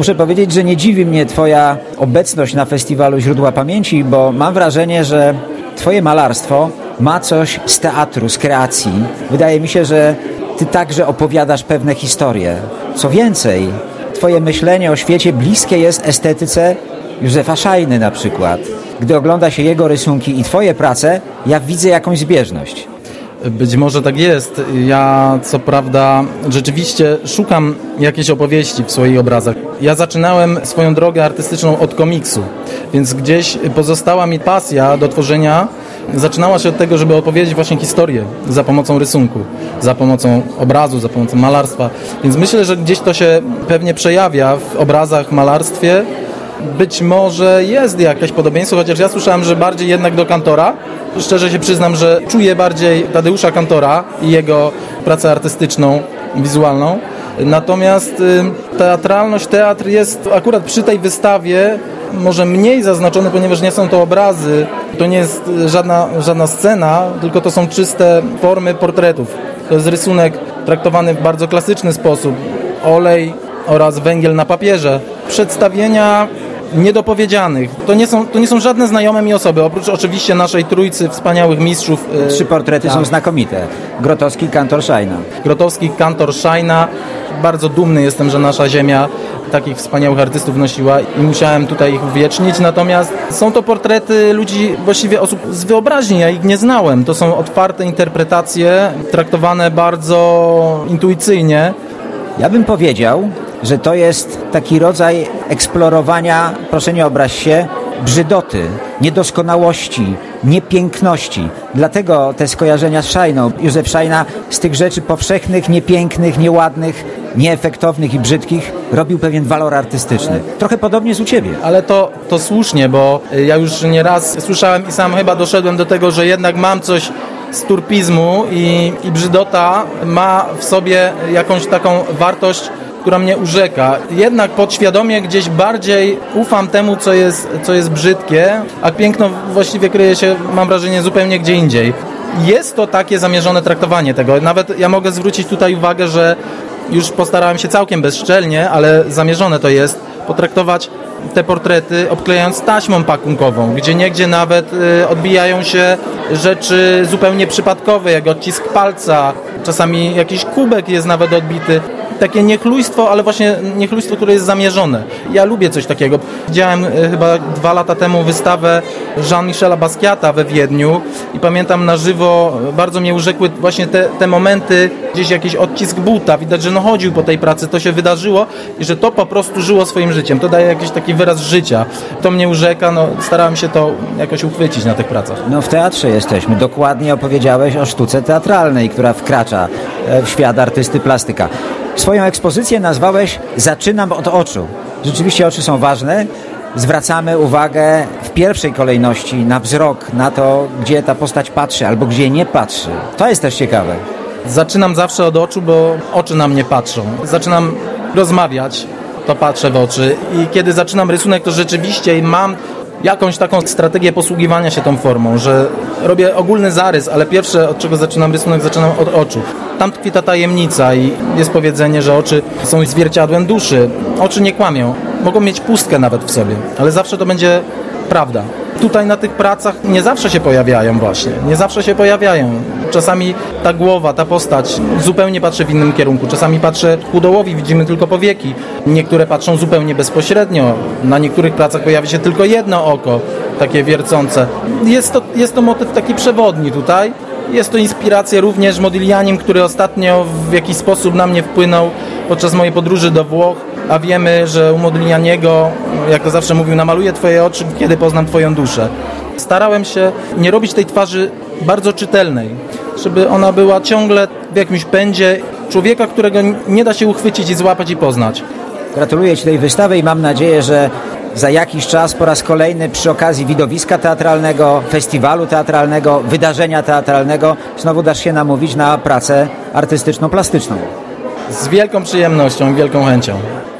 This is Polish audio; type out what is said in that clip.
Muszę powiedzieć, że nie dziwi mnie Twoja obecność na festiwalu Źródła Pamięci, bo mam wrażenie, że Twoje malarstwo ma coś z teatru, z kreacji. Wydaje mi się, że Ty także opowiadasz pewne historie. Co więcej, Twoje myślenie o świecie bliskie jest estetyce Józefa Szajny na przykład. Gdy ogląda się jego rysunki i Twoje prace, ja widzę jakąś zbieżność. Być może tak jest. Ja co prawda rzeczywiście szukam jakiejś opowieści w swoich obrazach. Ja zaczynałem swoją drogę artystyczną od komiksu, więc gdzieś pozostała mi pasja do tworzenia. Zaczynała się od tego, żeby opowiedzieć właśnie historię za pomocą rysunku, za pomocą obrazu, za pomocą malarstwa. Więc myślę, że gdzieś to się pewnie przejawia w obrazach, malarstwie. Być może jest jakieś podobieństwo, chociaż ja słyszałem, że bardziej jednak do Kantora. Szczerze się przyznam, że czuję bardziej Tadeusza Kantora i jego pracę artystyczną, wizualną. Natomiast teatralność, teatr jest akurat przy tej wystawie może mniej zaznaczony, ponieważ nie są to obrazy, to nie jest żadna scena, tylko to są czyste formy portretów. To jest rysunek traktowany w bardzo klasyczny sposób. Olej oraz węgiel na papierze. Przedstawienia niedopowiedzianych. To nie są żadne znajome mi osoby, oprócz oczywiście naszej trójcy wspaniałych mistrzów. 3 portrety są znakomite. Grotowski, Kantor, Szajna. Grotowski, Kantor, Szajna. Bardzo dumny jestem, że nasza ziemia takich wspaniałych artystów nosiła i musiałem tutaj ich uwiecznić. Natomiast są to portrety ludzi, właściwie osób z wyobraźni, ja ich nie znałem. To są otwarte interpretacje, traktowane bardzo intuicyjnie. Ja bym powiedział, że to jest taki rodzaj eksplorowania, proszę nie obraź się, brzydoty, niedoskonałości, niepiękności. Dlatego te skojarzenia z Szajną. Józef Szajna z tych rzeczy powszechnych, niepięknych, nieładnych, nieefektownych i brzydkich robił pewien walor artystyczny. Trochę podobnie jest u Ciebie. Ale to słusznie, bo ja już nieraz słyszałem i sam chyba doszedłem do tego, że jednak mam coś z turpizmu i brzydota ma w sobie jakąś taką wartość, która mnie urzeka. Jednak podświadomie gdzieś bardziej ufam temu, co jest brzydkie, a piękno właściwie kryje się, mam wrażenie, zupełnie gdzie indziej. Jest to takie zamierzone traktowanie tego. Nawet ja mogę zwrócić tutaj uwagę, że już postarałem się całkiem bezczelnie, ale zamierzone to jest, potraktować te portrety obklejając taśmą pakunkową, gdzie niegdzie nawet odbijają się rzeczy zupełnie przypadkowe, jak odcisk palca, czasami jakiś kubek jest nawet odbity. Takie niechlujstwo, ale właśnie niechlujstwo, które jest zamierzone. Ja lubię coś takiego. Widziałem chyba 2 lata temu wystawę Jean-Michela Basquiata we Wiedniu i pamiętam na żywo, bardzo mnie urzekły właśnie te momenty, gdzieś jakiś odcisk buta, widać, że chodził po tej pracy, to się wydarzyło i że to po prostu żyło swoim życiem. To daje jakiś taki wyraz życia. To mnie urzeka, starałem się to jakoś uchwycić na tych pracach. W teatrze jesteśmy. Dokładnie opowiedziałeś o sztuce teatralnej, która wkracza w świat artysty plastyka. Swoją ekspozycję nazwałeś Zaczynam od oczu. Rzeczywiście oczy są ważne. Zwracamy uwagę w pierwszej kolejności na wzrok, na to, gdzie ta postać patrzy albo gdzie nie patrzy. To jest też ciekawe. Zaczynam zawsze od oczu, bo oczy na mnie patrzą. Zaczynam rozmawiać, to patrzę w oczy i kiedy zaczynam rysunek, to rzeczywiście mam jakąś taką strategię posługiwania się tą formą, że robię ogólny zarys, ale pierwsze, od czego zaczynam rysunek, zaczynam od oczu. Tam tkwi ta tajemnica i jest powiedzenie, że oczy są zwierciadłem duszy. Oczy nie kłamią. Mogą mieć pustkę nawet w sobie, ale zawsze to będzie prawda. Tutaj na tych pracach nie zawsze się pojawiają właśnie. Nie zawsze się pojawiają. Czasami ta głowa, ta postać zupełnie patrzy w innym kierunku. Czasami patrzę ku dołowi, widzimy tylko powieki. Niektóre patrzą zupełnie bezpośrednio. Na niektórych pracach pojawi się tylko jedno oko, takie wiercące. Jest to motyw taki przewodni tutaj. Jest to inspiracja również Modiglianim, który ostatnio w jakiś sposób na mnie wpłynął podczas mojej podróży do Włoch, a wiemy, że u Modiglianiego, jak to zawsze mówił, namaluję Twoje oczy, kiedy poznam Twoją duszę. Starałem się nie robić tej twarzy bardzo czytelnej, żeby ona była ciągle w jakimś pędzie człowieka, którego nie da się uchwycić i złapać i poznać. Gratuluję Ci tej wystawy i mam nadzieję, że za jakiś czas po raz kolejny przy okazji widowiska teatralnego, festiwalu teatralnego, wydarzenia teatralnego znowu dasz się namówić na pracę artystyczno-plastyczną. Z wielką przyjemnością i wielką chęcią.